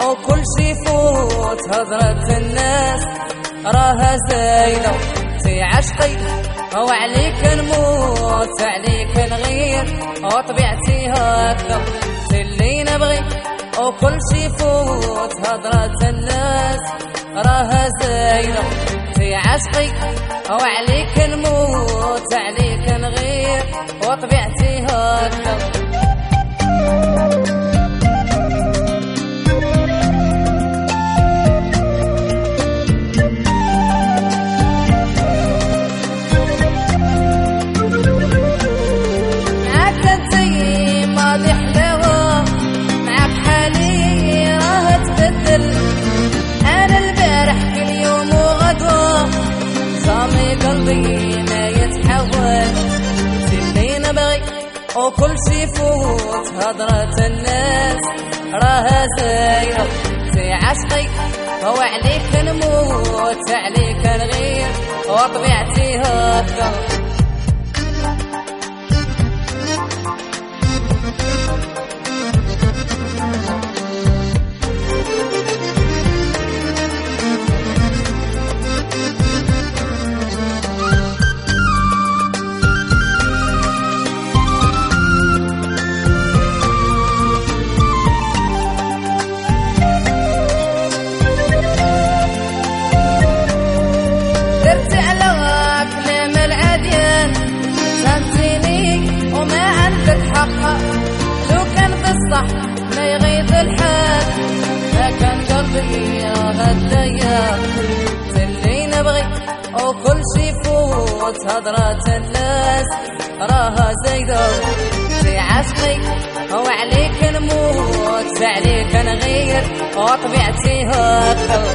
وكل شي يفوت هضرة الناس راها زايدة في عشقي وعليك نموت عليك نغير وطبيعتي هكذا في اللي نبغي وكل شي يفوت هضرة الناس راها زايدة في عشقي وعليك نموت عليك نغير وطبيعتي هكذا قلبي ما يتحول في اللي نبغي وكل شي يفوت هضرة الناس راها زايدة في عشقي وعليك نموت عليك نغير وطبيعتي هكذا لو كان بالصح ما يغيظ الحال ما كان قلبي راها الديار في اللي نبغي وكل شي يفوت هضرة الناس راها زايدة في عشقي وعليك نموت عليك نغير وطبيعتي هكذا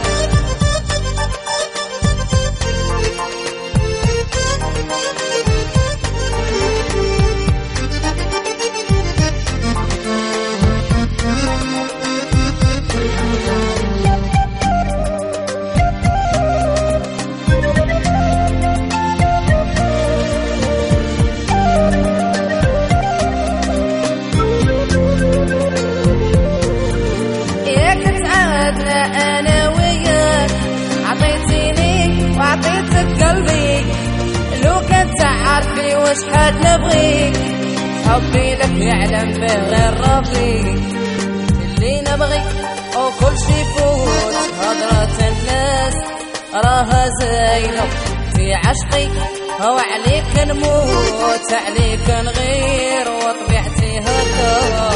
أنا وياك عطيتيني وعطيتك قلبي لو كنت عارفي وش حد نبغيك حبي لك يعلم به غير ربي اللي نبغي وكل شي يفوت هضرة الناس راها زايدة في عشقي وعليك نموت عليك نغير وطبيعتي هكذا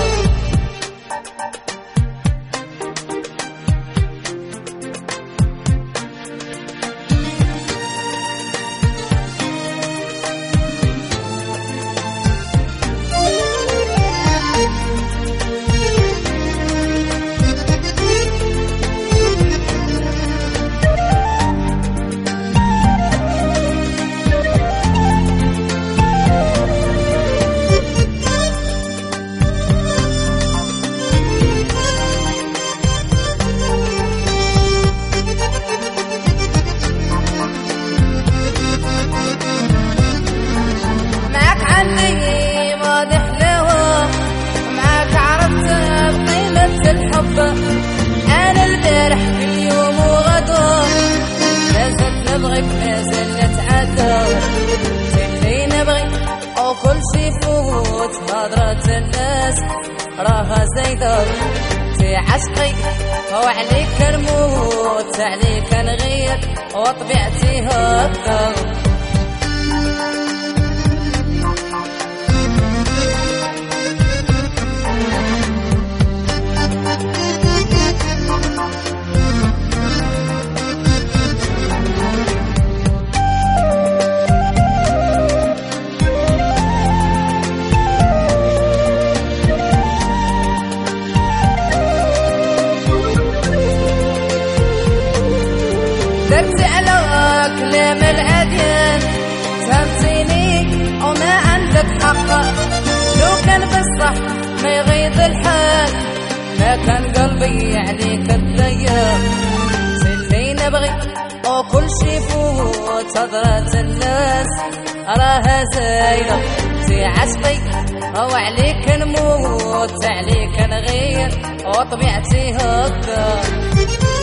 أنا البارح في يوم وغدوة لازلت نبغيك لازل نتعدى في اللي نبغي وكل شي يفوت هضرة الناس راها زايدة في عشقي وعليك نموت عليك نغير وطبيعتي هكذا درت على كلام الأديان فهمتيني وما عندك حق لو كان بالصح ما يغيظ الحال ما كان قلبي عليك الديار في اللي نبغي وكل شي يفوت هضرة الناس راها زايدة في عشقي وعليك نموت عليك نغير وطبيعتي هكا